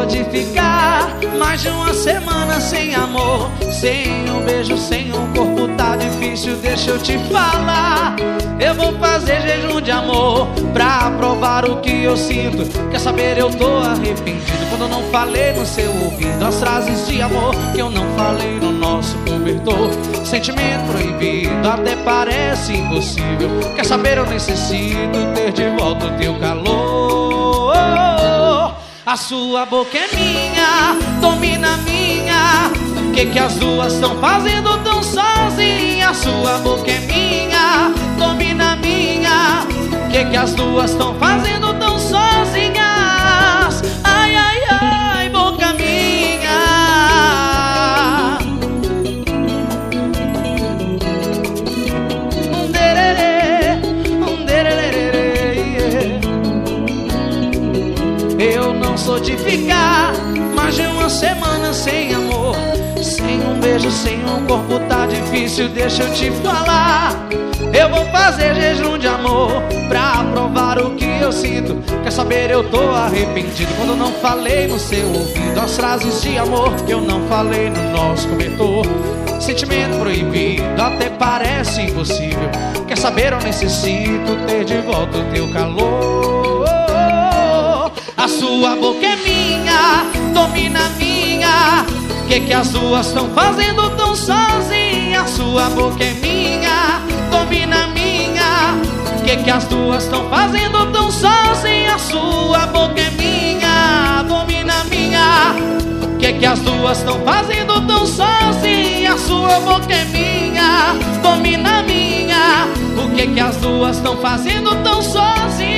sou de ficar mais de uma semana sem amor, sem um beijo, sem um corpo, tá difícil, deixa eu te falar. Eu vou fazer jejum de amor pra provar o que eu sinto. Quer saber, eu tô arrependido quando eu não falei no seu ouvido as frases de amor que eu não falei no nosso cobertor. Sentimento proibido, até parece impossível. Quer saber, eu necessito ter de volta o teu calor. A sua boca é minha, domina a minha. Que as duas estão fazendo tão sozinha? A sua boca é minha, domina a minha. Que as duas estão fazendo tão sozinhas? Ai, ai, ai, boca minha. Eu não sou de ficar mais de uma semana sem amor, sem um beijo, sem um corpo, tá difícil, deixa eu te falar. Eu vou fazer jejum de amor pra provar o que eu sinto. Quer saber, eu tô arrependido quando eu não falei no seu ouvido as frases de amor que eu não falei no nosso cobertor. Sentimento proibido, até parece impossível. Quer saber, eu necessito ter de volta o teu calor. A sua boca é minha, domina a minha. Que as duas estão fazendo tão sozinha? A sua boca é minha, domina a minha. Que as duas estão fazendo tão sozinha? A sua boca é minha, domina a minha. Que as duas estão fazendo tão sozinha? A sua boca é minha, domina a minha. O que as duas estão fazendo tão sozinha?